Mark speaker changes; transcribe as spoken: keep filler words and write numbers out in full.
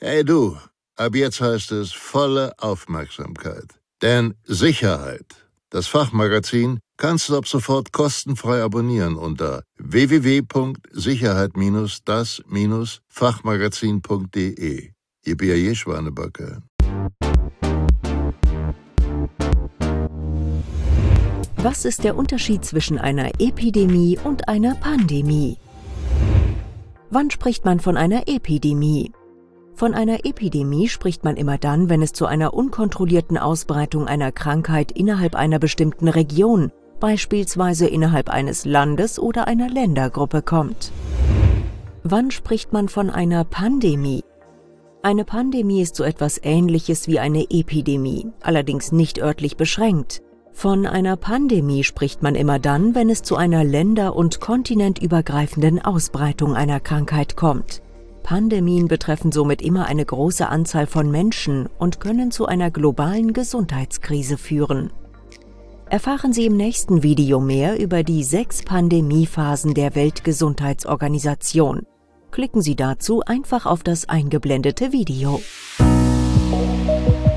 Speaker 1: Hey du, ab jetzt heißt es volle Aufmerksamkeit. Denn Sicherheit, das Fachmagazin, kannst du ab sofort kostenfrei abonnieren unter w w w punkt sicherheit das Fachmagazin punkt de. Yippie Schwanebacke.
Speaker 2: Was ist der Unterschied zwischen einer Epidemie und einer Pandemie? Wann spricht man von einer Epidemie? Von einer Epidemie spricht man immer dann, wenn es zu einer unkontrollierten Ausbreitung einer Krankheit innerhalb einer bestimmten Region, beispielsweise innerhalb eines Landes oder einer Ländergruppe, kommt. Wann spricht man von einer Pandemie? Eine Pandemie ist so etwas Ähnliches wie eine Epidemie, allerdings nicht örtlich beschränkt. Von einer Pandemie spricht man immer dann, wenn es zu einer länder- und kontinentübergreifenden Ausbreitung einer Krankheit kommt. Pandemien betreffen somit immer eine große Anzahl von Menschen und können zu einer globalen Gesundheitskrise führen. Erfahren Sie im nächsten Video mehr über die sechs Pandemiephasen der Weltgesundheitsorganisation. Klicken Sie dazu einfach auf das eingeblendete Video.